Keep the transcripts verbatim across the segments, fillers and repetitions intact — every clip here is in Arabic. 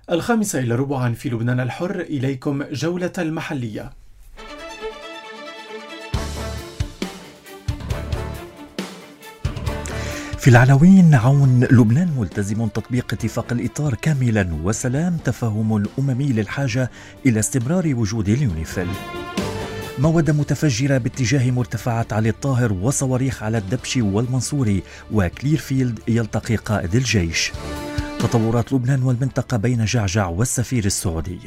الخامسة إلى ربعا في لبنان الحر، إليكم جولة المحلية. في العناوين: عون لبنان ملتزم تطبيق اتفاق الإطار كاملا، وسلام تفاهم الأممي للحاجة إلى استمرار وجود اليونيفيل. مواد متفجرة باتجاه مرتفعات علي الطاهر وصواريخ على الدبشي والمنصوري، وكليرفيلد يلتقي قائد الجيش. تطورات لبنان والمنطقة بين جعجع والسفير السعودي.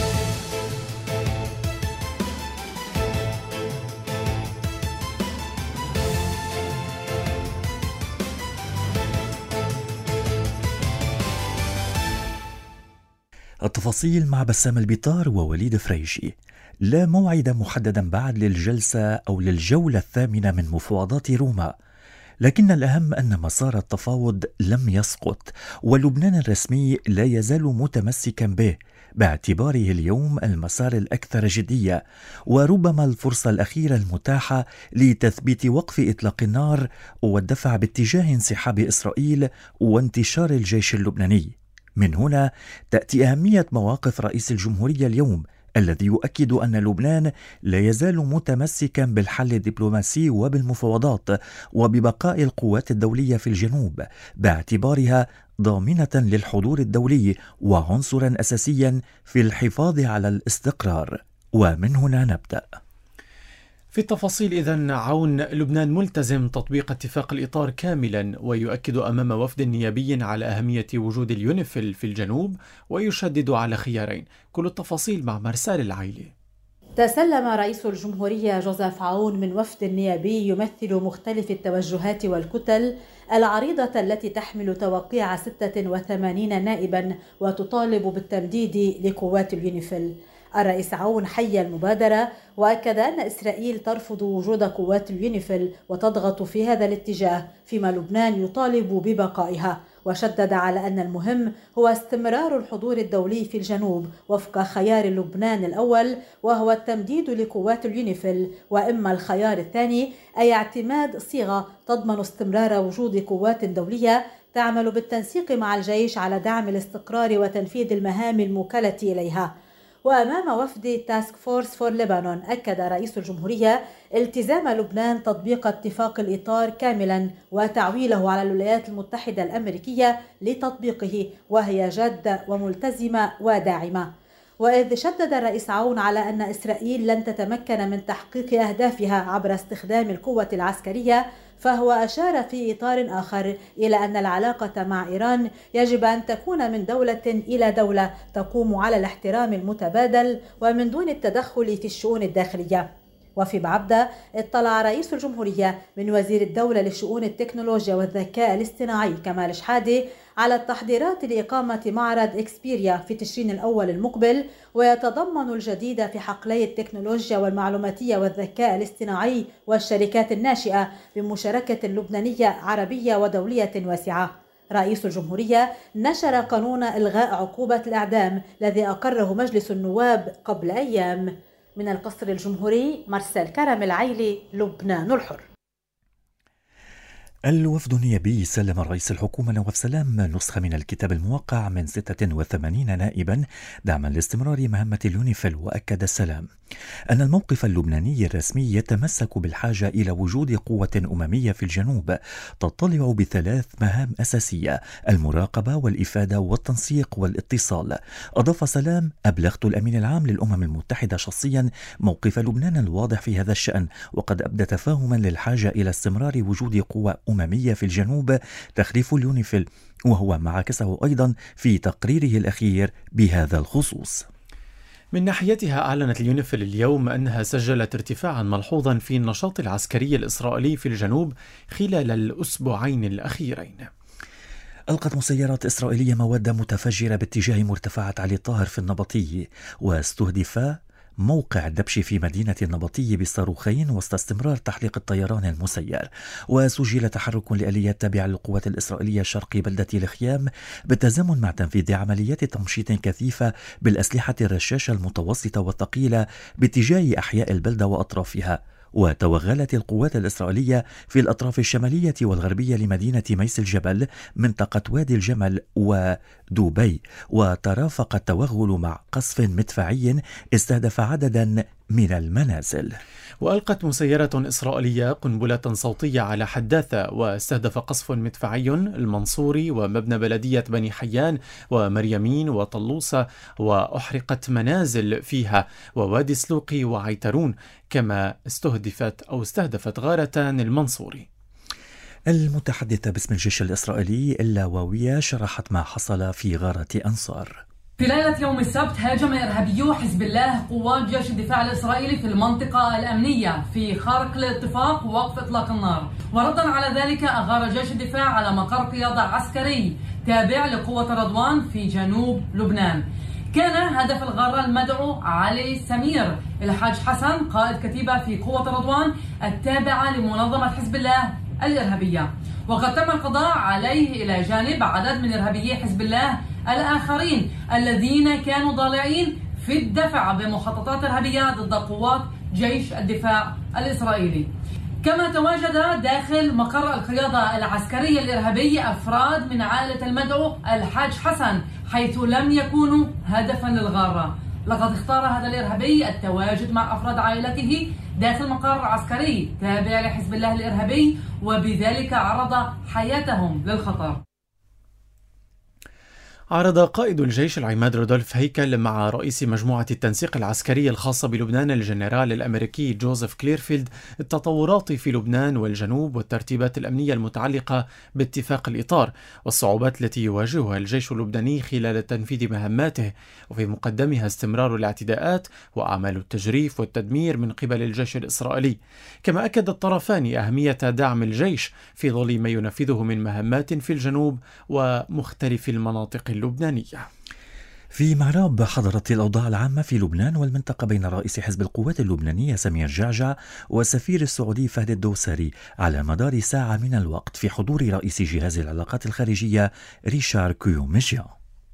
التفاصيل مع بسام البيطار ووليد فريجي. لا موعد محددا بعد للجلسة أو للجولة الثامنة من مفاوضات روما، لكن الأهم أن مسار التفاوض لم يسقط، ولبنان الرسمي لا يزال متمسكا به باعتباره اليوم المسار الأكثر جدية، وربما الفرصة الأخيرة المتاحة لتثبيت وقف إطلاق النار والدفع باتجاه انسحاب إسرائيل وانتشار الجيش اللبناني. من هنا تأتي أهمية مواقف رئيس الجمهورية اليوم، الذي يؤكد أن لبنان لا يزال متمسكا بالحل الدبلوماسي وبالمفاوضات وببقاء القوات الدولية في الجنوب، باعتبارها ضامنة للحضور الدولي وعنصرا أساسيا في الحفاظ على الاستقرار. ومن هنا نبدأ. في التفاصيل إذن: عون لبنان ملتزم تطبيق اتفاق الإطار كاملا، ويؤكد أمام وفد نيابي على أهمية وجود اليونيفيل في الجنوب، ويشدد على خيارين. كل التفاصيل مع مرسال العيلي. تسلم رئيس الجمهورية جوزيف عون من وفد نيابي يمثل مختلف التوجهات والكتل العريضة التي تحمل توقيع ستة وثمانين نائبا وتطالب بالتمديد لقوات اليونيفيل. الرئيس عون حيّ المبادرة وأكد أن إسرائيل ترفض وجود قوات اليونيفيل وتضغط في هذا الاتجاه، فيما لبنان يطالب ببقائها، وشدد على أن المهم هو استمرار الحضور الدولي في الجنوب وفق خيار لبنان الأول وهو التمديد لقوات اليونيفيل، وإما الخيار الثاني أي اعتماد صيغة تضمن استمرار وجود قوات دولية تعمل بالتنسيق مع الجيش على دعم الاستقرار وتنفيذ المهام الموكلة إليها. وأمام وفد تاسك فورس فور لبنان أكد رئيس الجمهورية التزام لبنان تطبيق اتفاق الإطار كاملا وتعويله على الولايات المتحدة الأمريكية لتطبيقه، وهي جادة وملتزمة وداعمة. وإذ شدد الرئيس عون على أن إسرائيل لن تتمكن من تحقيق أهدافها عبر استخدام القوة العسكرية، فهو أشار في إطار آخر إلى أن العلاقة مع إيران يجب أن تكون من دولة إلى دولة تقوم على الاحترام المتبادل ومن دون التدخل في الشؤون الداخلية. وفي بعبدة اطلع رئيس الجمهورية من وزير الدولة لشؤون التكنولوجيا والذكاء الاصطناعي كمال شحادة على التحضيرات لإقامة معرض إكسبيريا في تشرين الأول المقبل، ويتضمن الجديد في حقلي التكنولوجيا والمعلوماتية والذكاء الاصطناعي والشركات الناشئة بمشاركة لبنانية عربية ودولية واسعة. رئيس الجمهورية نشر قانون إلغاء عقوبة الإعدام الذي أقره مجلس النواب قبل أيام. من القصر الجمهوري، مرسال كرم العيلي، لبنان الحر. الوفد النيابي سلم رئيس الحكومة نواف سلام نسخة من الكتاب الموقع من ستة وثمانين نائبا دعما لاستمرار مهمة اليونيفيل. وأكد السلام أن الموقف اللبناني الرسمي يتمسك بالحاجة إلى وجود قوة أممية في الجنوب تطلع بثلاث مهام أساسية: المراقبة والإفادة والتنسيق والاتصال. أضاف سلام: أبلغت الأمين العام للأمم المتحدة شخصيا موقف لبنان الواضح في هذا الشأن، وقد أبدى تفاهما للحاجة إلى استمرار وجود قوة أممية في الجنوب تخليف اليونيفيل، وهو ما عكسه أيضا في تقريره الأخير بهذا الخصوص. من ناحيتها أعلنت اليونيفيل اليوم أنها سجلت ارتفاعا ملحوظا في النشاط العسكري الإسرائيلي في الجنوب خلال الأسبوعين الأخيرين. ألقت مسيرات إسرائيلية مواد متفجرة باتجاه مرتفعات علي الطاهر في النبطي، واستهدف موقع الدبشي في مدينة النبطي بالصاروخين وسط استمرار تحليق الطيران المسير. وسجل تحرك لآليات تابعة للقوات الإسرائيلية شرق بلدة الخيام بالتزامن مع تنفيذ عمليات تمشيط كثيفة بالأسلحة الرشاشة المتوسطة والثقيلة باتجاه أحياء البلدة وأطرافها. وتوغلت القوات الإسرائيلية في الأطراف الشمالية والغربية لمدينة ميس الجبل منطقة وادي الجمل ودبي، وترافق التوغل مع قصف مدفعي استهدف عددا من المنازل. وألقت مسيرة إسرائيلية قنبلة صوتية على حداثة، واستهدف قصف مدفعي المنصوري ومبنى بلدية بني حيان ومريمين وطلوسة، وأحرقت منازل فيها ووادي سلوقي وعيترون، كما استهدفت أو استهدفت غارتان المنصوري. المتحدثة باسم الجيش الإسرائيلي اللاواوية شرحت ما حصل في غارة أنصار. في ليلة يوم السبت هاجم إرهابيو حزب الله قوات جيش الدفاع الإسرائيلي في المنطقة الأمنية في خارق الاتفاق ووقف إطلاق النار، وردا على ذلك أغار جيش الدفاع على مقر قيادة عسكري تابع لقوة رضوان في جنوب لبنان. كان هدف الغارة المدعو علي سمير الحاج حسن قائد كتيبة في قوة رضوان التابعة لمنظمة حزب الله الإرهابية، وقد تم القضاء عليه إلى جانب عدد من إرهابيي حزب الله الآخرين الذين كانوا ضالعين في الدفع بمخططات إرهابية ضد قوات جيش الدفاع الإسرائيلي. كما تواجد داخل مقر القيادة العسكرية الإرهابية أفراد من عائلة المدعو الحاج حسن، حيث لم يكونوا هدفا للغارة. لقد اختار هذا الإرهابي التواجد مع أفراد عائلته داخل مقر عسكري تابع لحزب الله الإرهابي، وبذلك عرض حياتهم للخطر. عرض قائد الجيش العماد رودولف هيكل مع رئيس مجموعة التنسيق العسكرية الخاصة بلبنان الجنرال الأمريكي جوزيف كليرفيلد التطورات في لبنان والجنوب والترتيبات الأمنية المتعلقة باتفاق الإطار والصعوبات التي يواجهها الجيش اللبناني خلال تنفيذ مهماته، وفي مقدمها استمرار الاعتداءات وأعمال التجريف والتدمير من قبل الجيش الإسرائيلي. كما أكد الطرفان أهمية دعم الجيش في ظل ما ينفذه من مهمات في الجنوب ومختلف المناطق اللبنانية. في معراب حضرت الأوضاع العامة في لبنان والمنطقة بين رئيس حزب القوات اللبنانية سمير جعجع والسفير السعودي فهد الدوسري على مدار ساعة من الوقت في حضور رئيس جهاز العلاقات الخارجية ريشار كيوميجيان.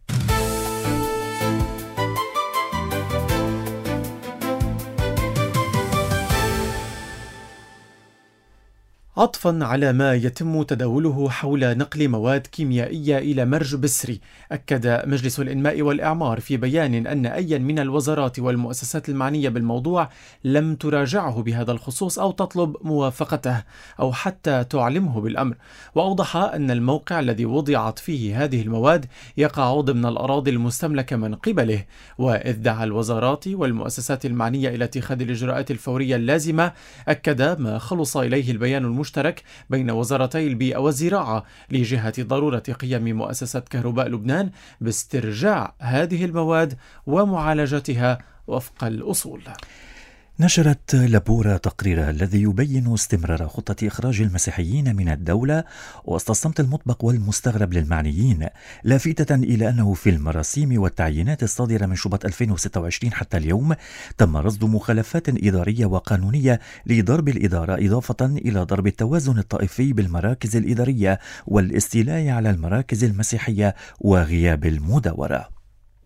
عطفا على ما يتم تداوله حول نقل مواد كيميائية إلى مرج بسري، أكد مجلس الإنماء والإعمار في بيان أن أي من الوزارات والمؤسسات المعنية بالموضوع لم تراجعه بهذا الخصوص أو تطلب موافقته أو حتى تعلمه بالأمر. وأوضح أن الموقع الذي وضعت فيه هذه المواد يقع ضمن الأراضي المستملكة من قبله، وإذ دعا الوزارات والمؤسسات المعنية إلى اتخاذ الإجراءات الفورية اللازمة، أكد ما خلص إليه البيان المشترك مشترك بين وزارتي البيئة والزراعة لجهة ضرورة قيام مؤسسة كهرباء لبنان باسترجاع هذه المواد ومعالجتها وفق الأصول. نشرت لابورا تقريرها الذي يبين استمرار خطة إخراج المسيحيين من الدولة وسط الصمت المطبق والمستغرب للمعنيين، لافتة إلى أنه في المراسيم والتعيينات الصادرة من شباط ألفين وستة وعشرين حتى اليوم تم رصد مخالفات إدارية وقانونية لضرب الإدارة، إضافة إلى ضرب التوازن الطائفي بالمراكز الإدارية والاستيلاء على المراكز المسيحية وغياب المداورة.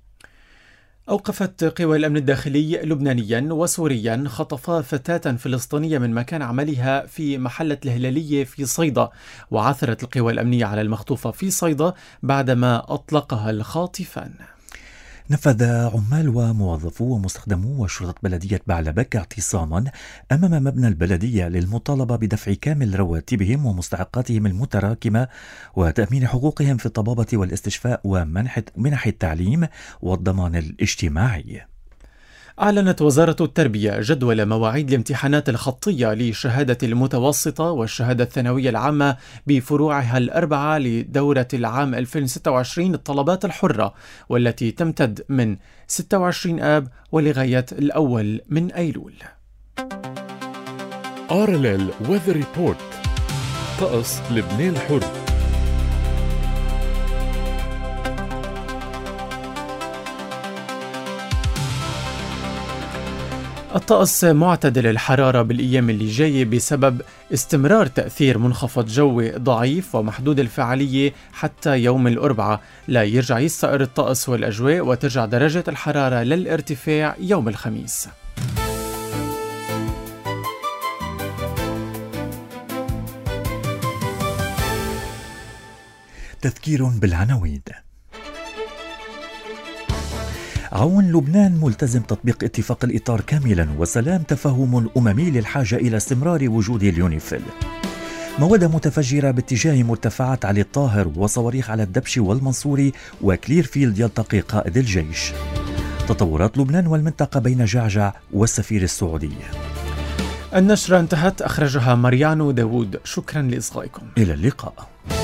أوقفت قوى الأمن الداخلي لبنانيا وسوريا خطفا فتاة فلسطينية من مكان عملها في محلة الهلالية في صيدا، وعثرت القوى الأمنية على المخطوفة في صيدا بعدما أطلقها الخاطفان. نفذ عمال وموظفو ومستخدمو وشرطة بلدية بعلبك اعتصاما أمام مبنى البلدية للمطالبة بدفع كامل رواتبهم ومستحقاتهم المتراكمة وتأمين حقوقهم في الطبابة والاستشفاء ومنح التعليم والضمان الاجتماعي. أعلنت وزارة التربية جدول مواعيد الامتحانات الخطية لشهادة المتوسطة والشهادة الثانوية العامة بفروعها الأربعة لدورة العام ألفين وستة وعشرين الطلبات الحرة، والتي تمتد من ستة وعشرين آب ولغاية الأول من أيلول. آر إل إل Weather Report. طقس لبنان الحر. الطقس معتدل الحرارة بالأيام اللي جاية بسبب استمرار تأثير منخفض جوي ضعيف ومحدود الفعالية حتى يوم الأربعاء. لا يرجع يستقر الطقس والأجواء وترجع درجة الحرارة للارتفاع يوم الخميس. تذكير بالعناوين. عون لبنان ملتزم تطبيق اتفاق الإطار كاملا، وسلام تفهم أممي للحاجة إلى استمرار وجود اليونيفيل. مواد متفجرة باتجاه مرتفعات علي الطاهر وصواريخ على الدبش والمنصوري وكليرفيلد يلتقي قائد الجيش. تطورات لبنان والمنطقة بين جعجع والسفير السعودي. النشرة انتهت، أخرجها ماريانو داوود. شكرا لإصغائكم. إلى اللقاء.